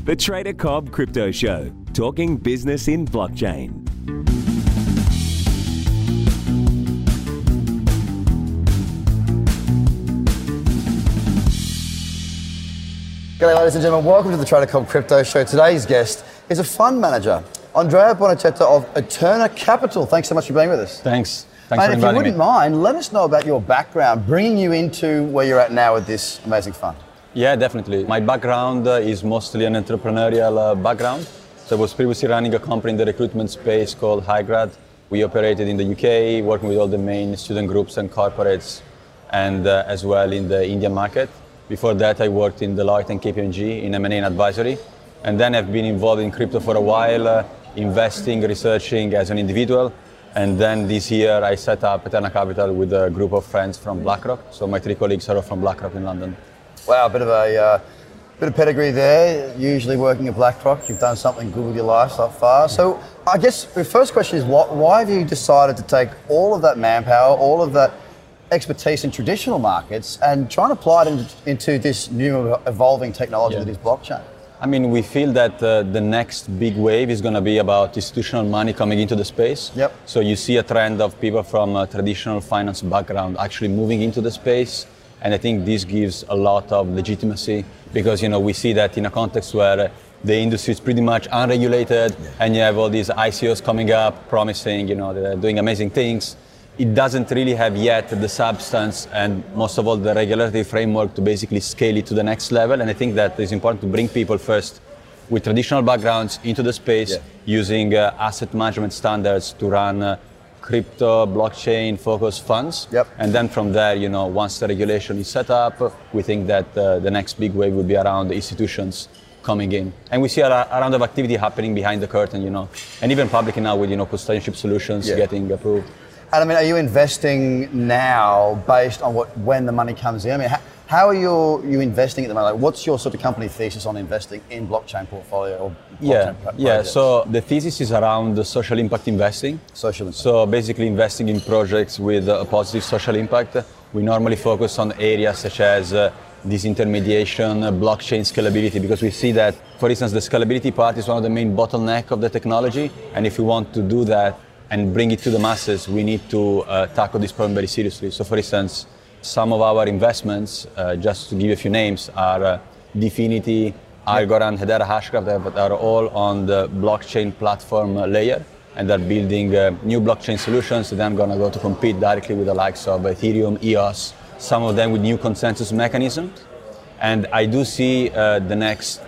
The Trader Cobb Crypto Show, talking business in blockchain. G'day ladies and gentlemen, welcome to the Trader Cobb Crypto Show. Today's guest is a fund manager, Andrea Bonacetta of Eterna Capital. Thanks so much for being with us. Thanks Mate, for inviting me. if you wouldn't mind, let us know about your background, bringing you into where you're at now with this amazing fund. Yeah, definitely. My background is mostly an entrepreneurial background. So I was previously running a company in the recruitment space called Highgrad. We operated in the UK, working with all the main student groups and corporates, and as well in the Indian market. Before that, I worked in Deloitte and KPMG in M&A and advisory. And then I've been involved in crypto for a while, investing, researching as an individual. And then this year, I set up Eterna Capital with a group of friends from BlackRock. So my three colleagues are all from BlackRock in London. Wow, a bit of pedigree there. Usually working at BlackRock, you've done something good with your life so far. So I guess the first question is, why have you decided to take all of that manpower, all of that expertise in traditional markets and try and apply it into this new evolving technology that is blockchain? I mean, we feel that the next big wave is going to be about institutional money coming into the space. Yep. So you see a trend of people from a traditional finance background actually moving into the space. And I think this gives a lot of legitimacy because, you know, we see that in a context where the industry is pretty much unregulated and you have all these ICOs coming up promising, you know, they're doing amazing things. It doesn't really have yet the substance and most of all the regulatory framework to basically scale it to the next level. And I think that it's important to bring people first with traditional backgrounds into the space using asset management standards to run crypto, blockchain focused funds. Yep. And then from there, you know, once the regulation is set up, we think that the next big wave will be around the institutions coming in. And we see a round of activity happening behind the curtain, you know, and even publicly now with, you know, custodianship solutions getting approved. And I mean, are you investing now based on when the money comes in? I mean, how are you investing at the moment? Like, what's your sort of company thesis on investing in blockchain portfolio or blockchain projects? So the thesis is around the social impact investing. Social impact. So basically investing in projects with a positive social impact. We normally focus on areas such as disintermediation, blockchain scalability, because we see that, for instance, the scalability part is one of the main bottlenecks of the technology. And if we want to do that and bring it to the masses, we need to tackle this problem very seriously. So for instance, some of our investments, just to give you a few names, are Dfinity, Algorand, Hedera Hashgraph, that are all on the blockchain platform layer, and they're building new blockchain solutions that then going to go to compete directly with the likes of Ethereum, EOS, some of them with new consensus mechanisms. And I do see the next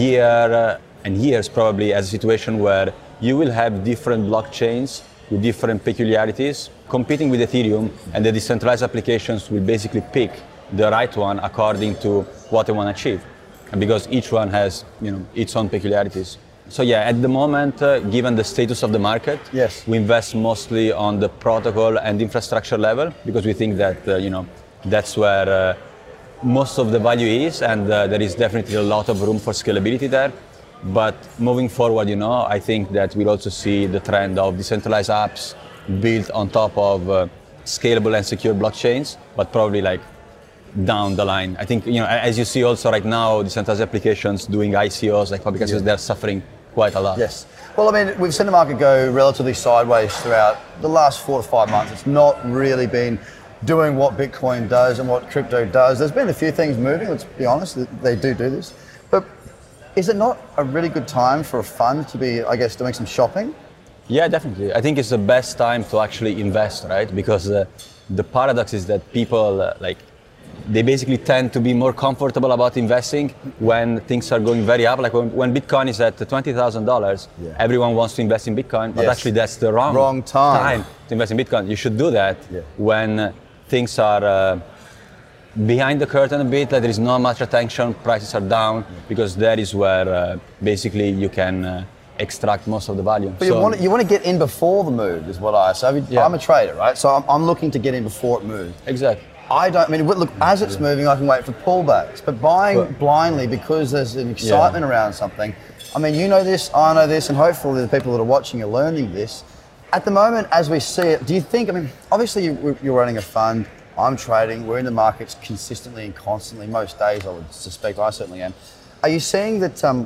year and years probably as a situation where you will have different blockchains with different peculiarities competing with Ethereum, and the decentralized applications will basically pick the right one according to what they want to achieve, and because each one has, you know, its own peculiarities. So yeah, at the moment, given the status of the market, we invest mostly on the protocol and infrastructure level because we think that you know, that's where most of the value is, and there is definitely a lot of room for scalability there. But moving forward, you know, I think that we'll also see the trend of decentralized apps built on top of scalable and secure blockchains, but probably like down the line. I think, you know, as you see also right now, decentralized applications doing ICOs, like public ICOs, they're suffering quite a lot. Yes. Well, I mean, we've seen the market go relatively sideways throughout the last 4 to 5 months. It's not really been doing what Bitcoin does and what crypto does. There's been a few things moving, let's be honest, they do this. But is it not a really good time for a fund to be, I guess, doing some shopping? Yeah, definitely. I think it's the best time to actually invest, right? Because the paradox is that people, they basically tend to be more comfortable about investing when things are going very up. Like when Bitcoin is at $20,000, everyone wants to invest in Bitcoin, but actually that's the wrong time to invest in Bitcoin. You should do that when things are behind the curtain a bit, like there is not much attention, prices are down, because that is where basically you can extract most of the value. But you want to get in before the move, is what I say. I mean, I'm a trader, right? So I'm looking to get in before it moves. Exactly. Look, as it's moving, I can wait for pullbacks. But buying blindly because there's an excitement around something, I mean, you know this, I know this, and hopefully the people that are watching are learning this. At the moment, as we see it, do you think, I mean, obviously you're running a fund, I'm trading, we're in the markets consistently and constantly, most days I would suspect, I certainly am. Are you seeing that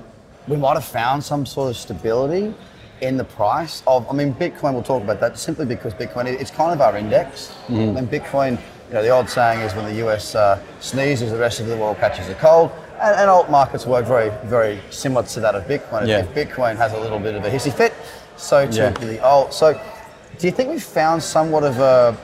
we might have found some sort of stability in the price of, I mean, Bitcoin, we'll talk about that simply because Bitcoin, it's kind of our index. And Bitcoin, the old saying is when the US sneezes, the rest of the world catches a cold. And alt markets work very, very similar to that of Bitcoin. Yeah. If Bitcoin has a little bit of a hissy fit, so too do the alt. So do you think we've found somewhat of a,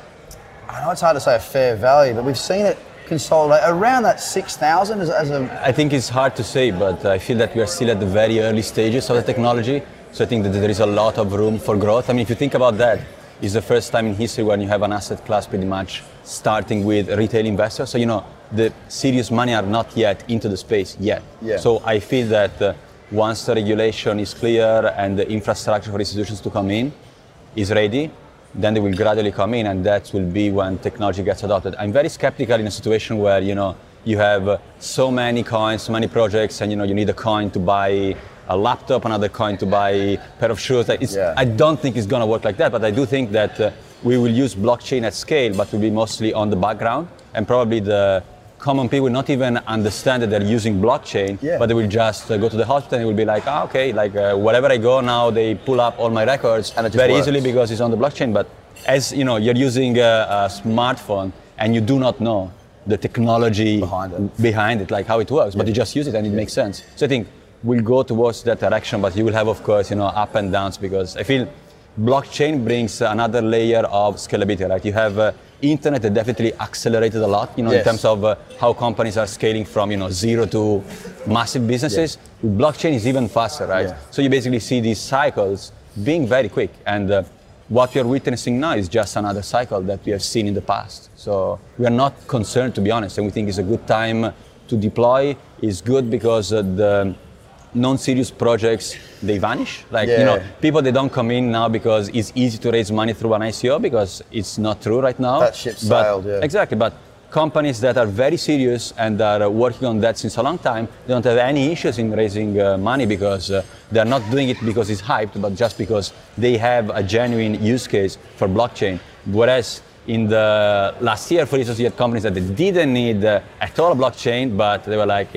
I know it's hard to say a fair value, but we've seen it consolidate around that 6,000 as a... I think it's hard to say, but I feel that we are still at the very early stages of the technology. So I think that there is a lot of room for growth. I mean, if you think about that, it's the first time in history when you have an asset class pretty much starting with retail investors. So, the serious money are not yet into the space yet. Yeah. So I feel that once the regulation is clear and the infrastructure for institutions to come in is ready, then they will gradually come in, and that will be when technology gets adopted. I'm very skeptical in a situation where, you have so many coins, so many projects, and, you need a coin to buy a laptop, another coin to buy a pair of shoes. I don't think it's going to work like that, but I do think that we will use blockchain at scale, but will be mostly on the background, and probably the common people will not even understand that they're using blockchain, but they will just go to the hospital and it will be like, okay, wherever I go now, they pull up all my records and very easily because it's on the blockchain. But as you're using a smartphone and you do not know the technology behind it, like how it works, but you just use it and it makes sense. So I think we'll go towards that direction, but you will have, of course, up and downs, because I feel blockchain brings another layer of scalability, right? You have internet that definitely accelerated a lot, in terms of how companies are scaling from, zero to massive businesses. With blockchain is even faster, right? So you basically see these cycles being very quick, and what we are witnessing now is just another cycle that we have seen in the past. So we are not concerned, to be honest, and we think it's a good time to deploy. It's good because the non-serious projects, they vanish. People, they don't come in now because it's easy to raise money through an ICO, because it's not true right now. That ship sailed, Exactly, but companies that are very serious and are working on that since a long time, they don't have any issues in raising money, because they're not doing it because it's hyped, but just because they have a genuine use case for blockchain. Whereas in the last year, for instance, you had companies that they didn't need at all a blockchain, but they were like,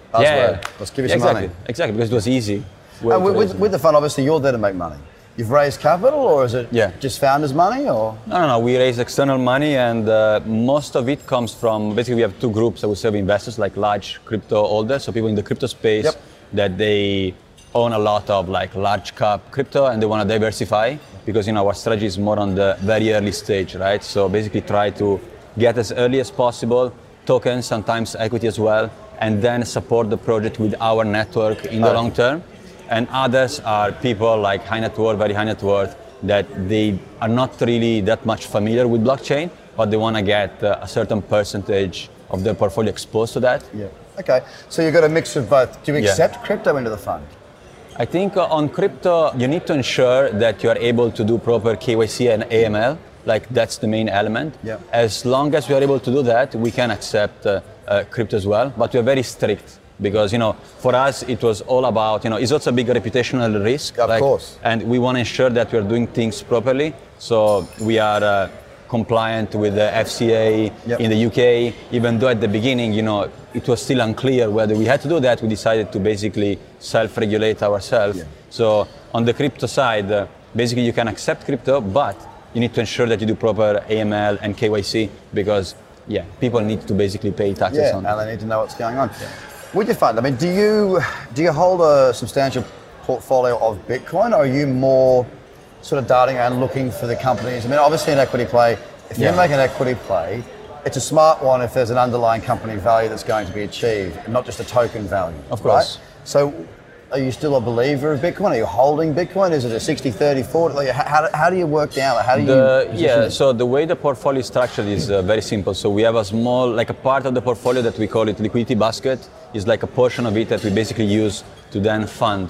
let's give you some money. Exactly, because it was easy. And with the fund, obviously, you're there to make money. You've raised capital, or is it just founders' money, or? No. We raise external money, and most of it comes from, basically we have two groups, I would say, of investors, like large crypto holders, so people in the crypto space that they own a lot of large cap crypto and they want to diversify, because our strategy is more on the very early stage, right? So basically try to get as early as possible, tokens, sometimes equity as well, and then support the project with our network in the long term. And others are people like high net worth, very high net worth, that they are not really that much familiar with blockchain, but they want to get a certain percentage of their portfolio exposed to that. Yeah. Okay. So you've got a mix of both. Do you accept crypto into the fund? I think on crypto, you need to ensure that you are able to do proper KYC and AML. That's the main element. Yeah. As long as we are able to do that, we can accept crypto as well, but we are very strict. Because, for us, it was all about, it's also a big reputational risk. Of course. And we want to ensure that we are doing things properly. So we are compliant with the FCA in the UK. Even though at the beginning, it was still unclear whether we had to do that, we decided to basically self-regulate ourselves. So on the crypto side, basically you can accept crypto, but you need to ensure that you do proper AML and KYC, because, people need to basically pay taxes on it. And they need to know what's going on. With your fund, I mean, do you hold a substantial portfolio of Bitcoin, or are you more sort of darting around looking for the companies? I mean, obviously an equity play, if you make an equity play, it's a smart one if there's an underlying company value that's going to be achieved, and not just a token value. Of course. Right? So are you still a believer of Bitcoin? Are you holding Bitcoin? Is it a 60, 30, 40? How do you work down? How do you so the way the portfolio is structured is very simple. So we have a small, a part of the portfolio that we call it liquidity basket, is like a portion of it that we basically use to then fund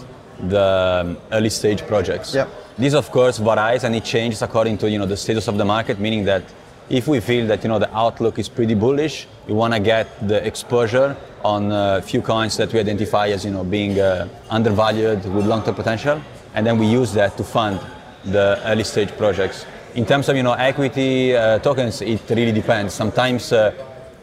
the early stage projects. This of course varies and it changes according to the status of the market, meaning that if we feel that the outlook is pretty bullish, we want to get the exposure on a few coins that we identify as being undervalued with long-term potential, and then we use that to fund the early stage projects. In terms of equity tokens, it really depends. Sometimes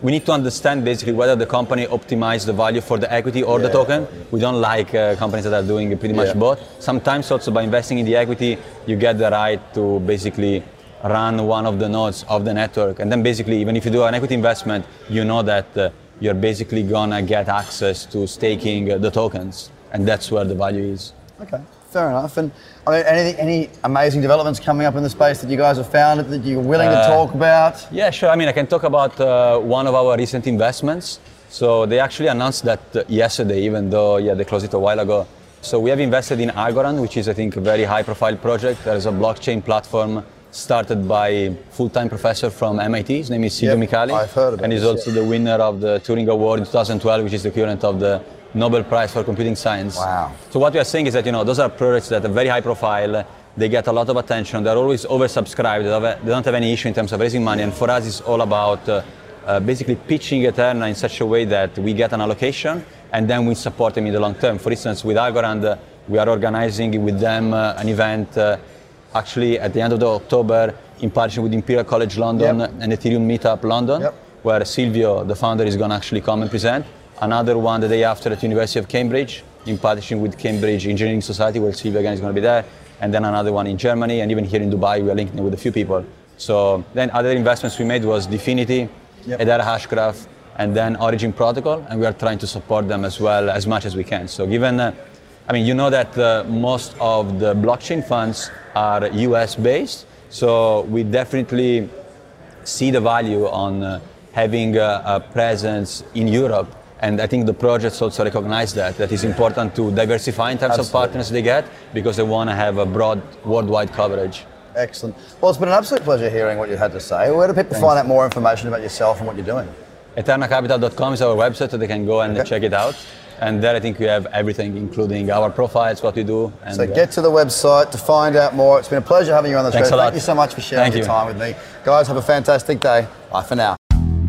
we need to understand basically whether the company optimized the value for the equity or the token. We don't like companies that are doing pretty much both. Sometimes also by investing in the equity, you get the right to basically run one of the nodes of the network. And then basically, even if you do an equity investment, you know that you're basically gonna get access to staking the tokens. And that's where the value is. Okay, fair enough. And I mean, any amazing developments coming up in the space that you guys have found that you're willing to talk about? Yeah, sure. I mean, I can talk about one of our recent investments. So they actually announced that yesterday, even though they closed it a while ago. So we have invested in Algorand, which is, I think, a very high-profile project. There is a blockchain platform started by a full-time professor from MIT. His name is Silvio Micali. I've heard about and he's also the winner of the Turing Award in 2012, which is the equivalent of the Nobel Prize for Computing Science. Wow. So what we are saying is that, those are projects that are very high profile, they get a lot of attention, they're always oversubscribed, they don't have any issue in terms of raising money, and for us it's all about basically pitching Eterna in such a way that we get an allocation and then we support them in the long term. For instance, with Algorand, we are organizing with them an event actually at the end of October in partnership with Imperial College London and Ethereum Meetup London, where Silvio, the founder, is going to actually come and present. Another one the day after at University of Cambridge, in partnership with Cambridge Engineering Society, where Silvio again is going to be there. And then another one in Germany, and even here in Dubai, we are linking with a few people. So then other investments we made was Dfinity, Hedera Hashgraph, and then Origin Protocol, and we are trying to support them as well as much as we can. So given, you know that most of the blockchain funds are US based, so we definitely see the value on having a presence in Europe. And I think the projects also recognize that it's important to diversify in terms of partners they get, because they want to have a broad worldwide coverage. Excellent. Well, it's been an absolute pleasure hearing what you had to say. Where do people find out more information about yourself and what you're doing? EternaCapital.com is our website, so they can go and check it out. And there I think we have everything, including our profiles, what we do. And so get to the website to find out more. It's been a pleasure having you on the show. Thank you so much for sharing your time with me. Guys, have a fantastic day. Bye for now.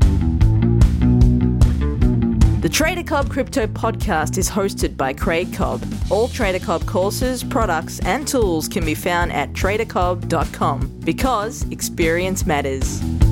The Trader Cobb Crypto Podcast is hosted by Craig Cobb. All Trader Cobb courses, products and tools can be found at tradercobb.com, because experience matters.